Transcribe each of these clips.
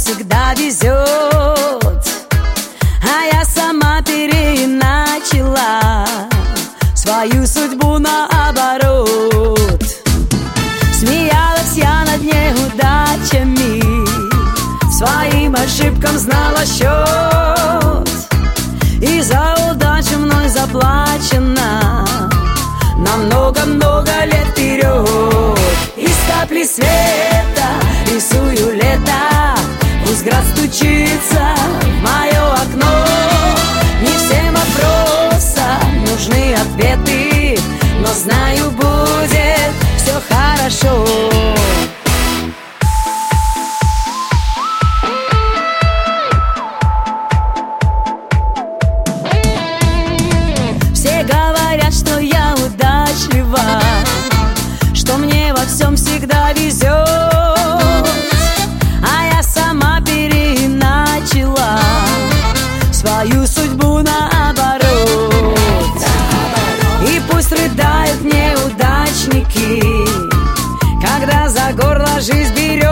всегда везет, а я сама переначала свою судьбу наоборот. Смеялась я над неудачами, своим ошибкам знала счет, и за удачу мной заплачено на много-много лет вперед. Из капли света рисую лето, пусть град стучится в мое окно. Не всем вопросам нужны ответы, но знаю, будет все хорошо. Все говорят, что я удачлива, что мне во всем всегда везет, а я сама переначала свою судьбу наоборот. И пусть рыдают неудачники, когда за горло жизнь берет,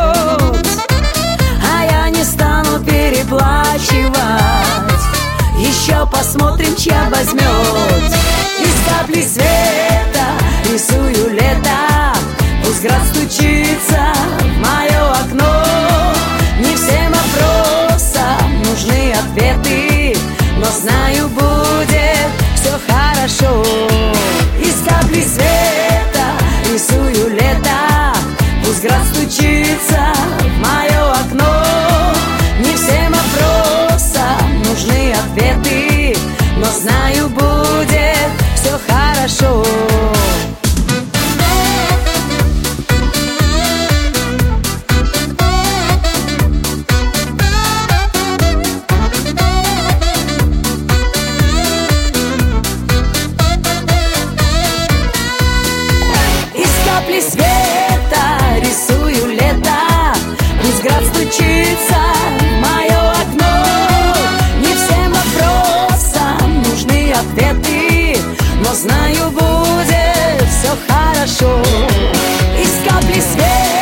а я не стану переплачивать. Еще посмотрим, чья возьмет. Из капли света рисую лето, пусть град стучится в мое окно. Не всем вопросам нужны ответы, но знаю, будет все хорошо. Из капли света рисую лето, пусть град стучится в мое окно. Не всем вопросам нужны ответы, но знаю, будет все хорошо. Из капли света рисую лето, пусть град стучится в мое окно. Не всем вопросам нужны ответы, но знаю, будет все хорошо. Из капли света